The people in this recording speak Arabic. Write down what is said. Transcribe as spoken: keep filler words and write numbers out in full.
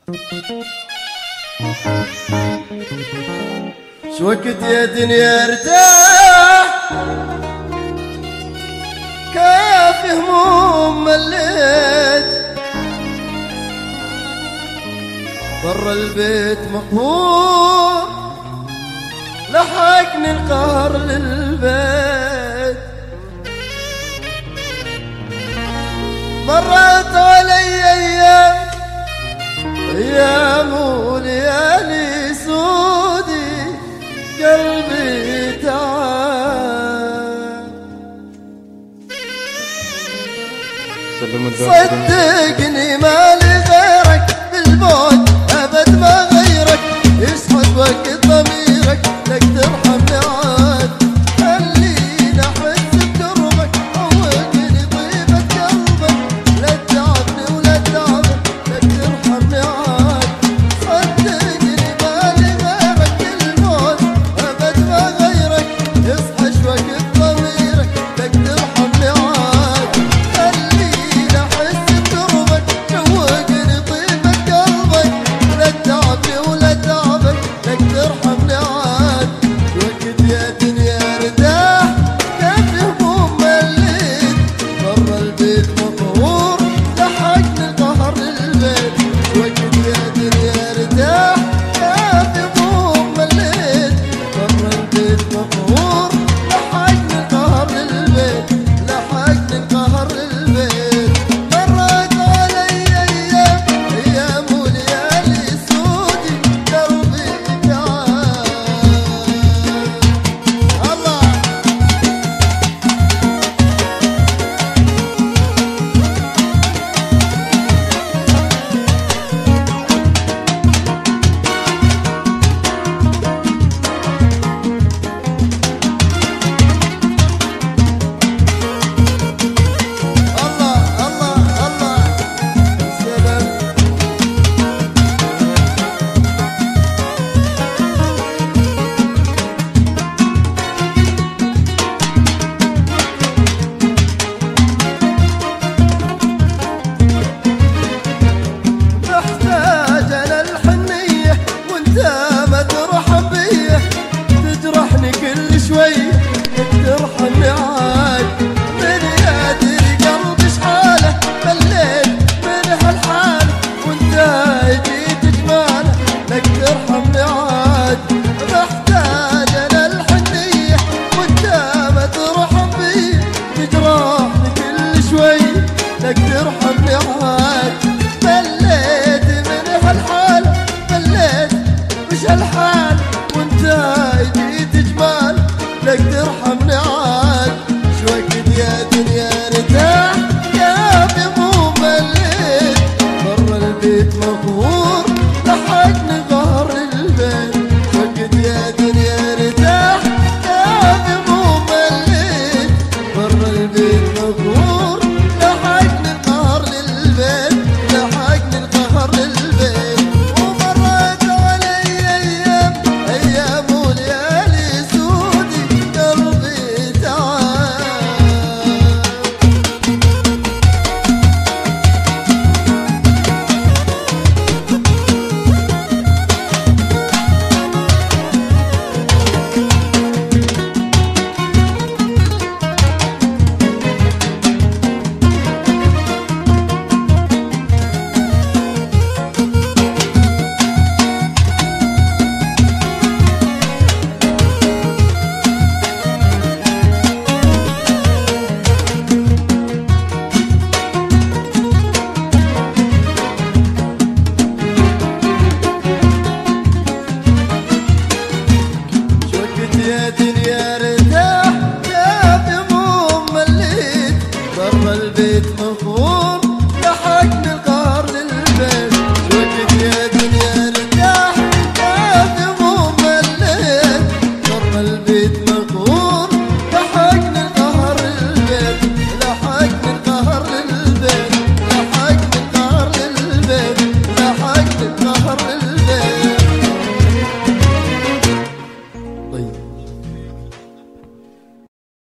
شو وقت يا دنيا ارتاح كيف هموم مليت برا البيت مقهور لحقني القهر للبيت مرت علي ايام ايام وليالي سودي قلبي تعب صدقني مالي غيرك بالموت ابد ما غيرك يسعد وقت ضميرك لك ترحمني عاد خليني احس بقربك عوقني طيبة قلبك لا تتعبني ولا تعبك لك ترحمني عاد صدقني مالي غيرك بالموت ابد ما غيرك يصحى وقت ضميرك لك ترحمني عاد خليني احس بقربك عوقني طيبة قلبك لا تتعبني ولا تعبك لك ترحمني عاد وقت يا دنيا ارتاح كيف هموم مليت برا البيت مقهور لحقني القهر للبيت وقت يا دنيا ارتاح كيف هموم مليت برا البيت مقهور لحقني القهر للبيت لحقني القهر للبيت مرت علي ايام ايام وليالي سودي قلبي تعب الله الله الله الله سلام محتاج انا الحنية وانت ما ترحم بيه تجرحني كل شوي ترحمني عاد من يدري قلبي شحاله مليت من هالحال وانت جيت جماله لك ترحمني عاد محتاج انا الحنية وانت ما ترحم بيه تجرحني كل شوي لك ترحمني عاد مليت من هالحال مليت مش هالحال وانت جيت جمال لك ترحمني عاد شو وقت يا دنيا ارتاح يا هموم مليت برا البيت مقهور لحقني قهر البيت وقت يا دنيا ارتاح يا هموم مليت برا البيت مقهور لحقني القهر للبيت لحقني القهر للبيت ومرت علي ايام ايام وليالي سودي قلبي تعب وقت يا دنيا ارتاح يا هموم مليت برا البيت مقهور